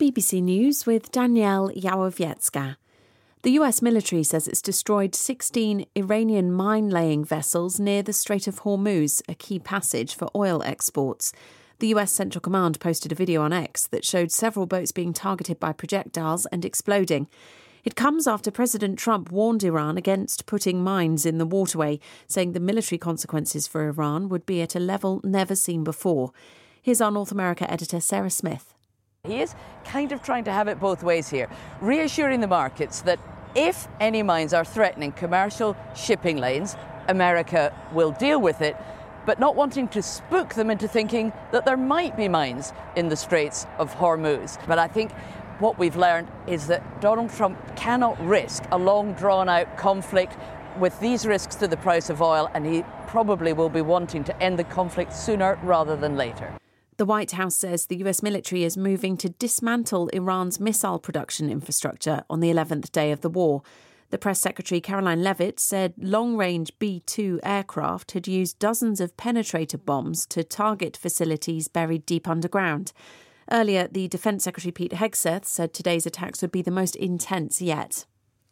BBC News with Danielle Yawowiecka. The US military says it's destroyed 16 Iranian mine-laying vessels near the Strait of Hormuz, a key passage for oil exports. The US Central Command posted a video on X that showed several boats being targeted by projectiles and exploding. It comes after President Trump warned Iran against putting mines in the waterway, saying the military consequences for Iran would be at a level never seen before. Here's our North America editor, Sarah Smith. He is kind of trying to have it both ways here, reassuring the markets that if any mines are threatening commercial shipping lanes, America will deal with it, but not wanting to spook them into thinking that there might be mines in the Straits of Hormuz. But I think what we've learned is that Donald Trump cannot risk a long, drawn-out conflict with these risks to the price of oil, and he probably will be wanting to end the conflict sooner rather than later. The White House says the US military is moving to dismantle Iran's missile production infrastructure on the 11th day of the war. The press secretary Caroline Leavitt said long-range B-2 aircraft had used dozens of penetrator bombs to target facilities buried deep underground. Earlier, the Defence Secretary Pete Hegseth said today's attacks would be the most intense yet.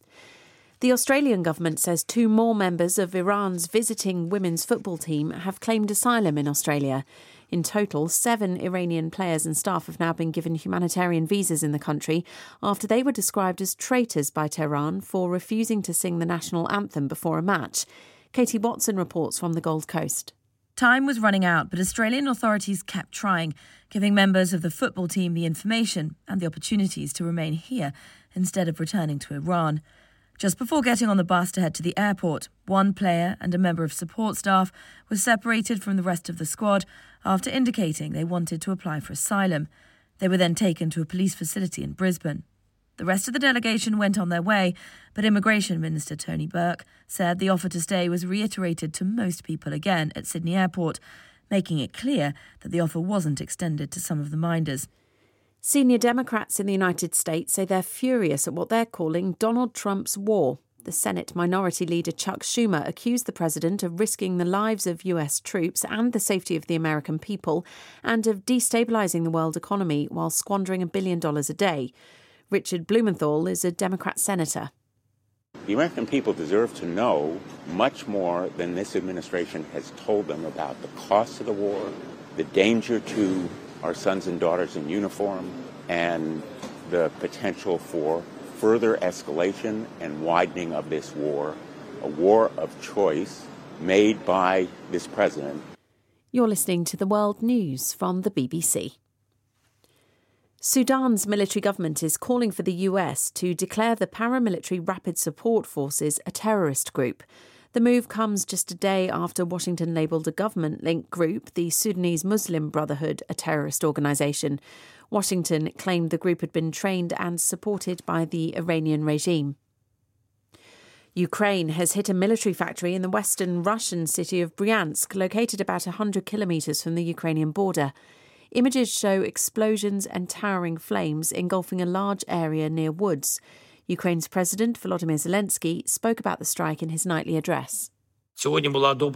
The Australian government says 2 more members of Iran's visiting women's football team have claimed asylum in Australia. In total, 7 Iranian players and staff have now been given humanitarian visas in the country after they were described as traitors by Tehran for refusing to sing the national anthem before a match. Katie Watson reports from the Gold Coast. Time was running out, but Australian authorities kept trying, giving members of the football team the information and the opportunities to remain here instead of returning to Iran. Just before getting on the bus to head to the airport, 1 player and a member of support staff were separated from the rest of the squad after indicating they wanted to apply for asylum. They were then taken to a police facility in Brisbane. The rest of the delegation went on their way, but Immigration Minister Tony Burke said the offer to stay was reiterated to most people again at Sydney Airport, making it clear that the offer wasn't extended to some of the minders. Senior Democrats in the United States say they're furious at what they're calling Donald Trump's war. The Senate Minority Leader Chuck Schumer accused the president of risking the lives of US troops and the safety of the American people and of destabilising the world economy while squandering $1 billion a day. Richard Blumenthal is a Democrat senator. The American people deserve to know much more than this administration has told them about the cost of the war, the danger to our sons and daughters in uniform, and the potential for further escalation and widening of this war, a war of choice made by this president. You're listening to the World News from the BBC. Sudan's military government is calling for the US to declare the paramilitary Rapid Support Forces a terrorist group. The move comes just a day after Washington labelled a government-linked group, the Sudanese Muslim Brotherhood, a terrorist organisation. Washington claimed the group had been trained and supported by the Iranian regime. Ukraine has hit a military factory in the western Russian city of Bryansk, located about 100 kilometres from the Ukrainian border. Images show explosions and towering flames engulfing a large area near woods. Ukraine's President Volodymyr Zelensky spoke about the strike in his nightly address. Today,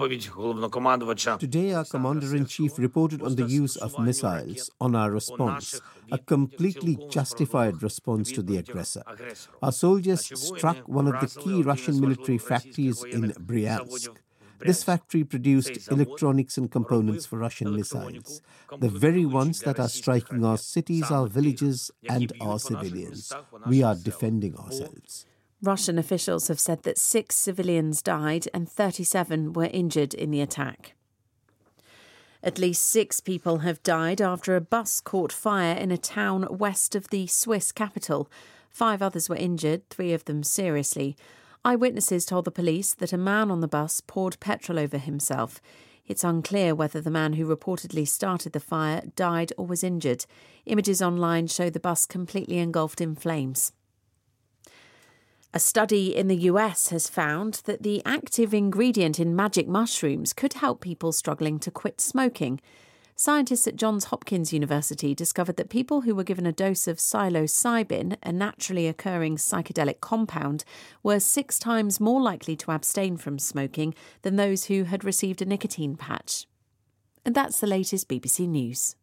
our Commander-in-Chief reported on the use of missiles, on our response, a completely justified response to the aggressor. Our soldiers struck one of the key Russian military factories in Bryansk. This factory produced electronics and components for Russian missiles, the very ones that are striking our cities, our villages, and our civilians. We are defending ourselves. Russian officials have said that 6 civilians died and 37 were injured in the attack. At least 6 people have died after a bus caught fire in a town west of the Swiss capital. 5 others were injured, 3 of them seriously. Eyewitnesses told the police that a man on the bus poured petrol over himself. It's unclear whether the man who reportedly started the fire died or was injured. Images online show the bus completely engulfed in flames. A study in the US has found that the active ingredient in magic mushrooms could help people struggling to quit smoking. Scientists at Johns Hopkins University discovered that people who were given a dose of psilocybin, a naturally occurring psychedelic compound, were 6 times more likely to abstain from smoking than those who had received a nicotine patch. And that's the latest BBC News.